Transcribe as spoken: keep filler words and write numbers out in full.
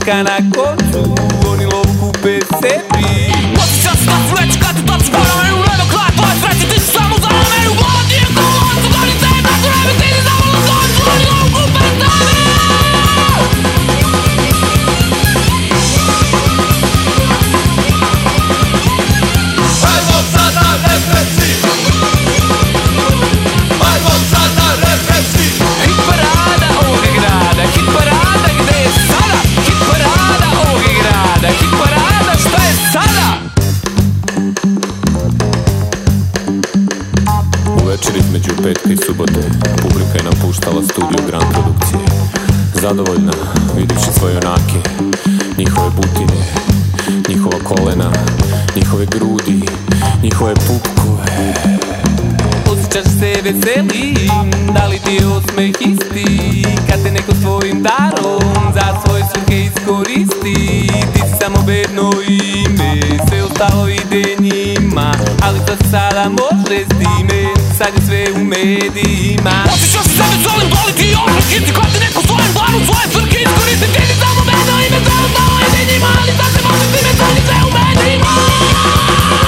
Mačka na koncu, oni lovu kupe sebi. Osjećam se da ću reći kad ti toči gora me u redu kraj tvoje sreće. Ti si samo za mene u glava ti je kao loncu. Gori se i tako ne bi ti ni zavolno koncu. Oni lovu kupe sebi. Ajmo sad na represiju. Ajmo sad na represiju. Hit parada ovoga grada, hit parada gde je sada. Hit parada ovoga grada, hit parada šta je sada. U večer između petka i subote publika je napuštala studio Grand Produkcije, zadovoljna vidići svoje junake, njihove butine, njihova kolena, njihove grudi, njihove pupkove. Osjećaš se veselim, da li ti je osmeh isti? Kad te neko svojim darom za svoje svrhe iskoristi. Ti si samo bedno ime, sve ostalo ide njima. Ali to sada može s time, sad je sve u medijima. Osjećam se sebe zolim, boli ti ono hiti. Kad te neko svojim darom svoje svrhe iskoristi. Ti si samo bedno ime, sve ostalo ide njima. Ali sad se može s time, sad je sve u medijima.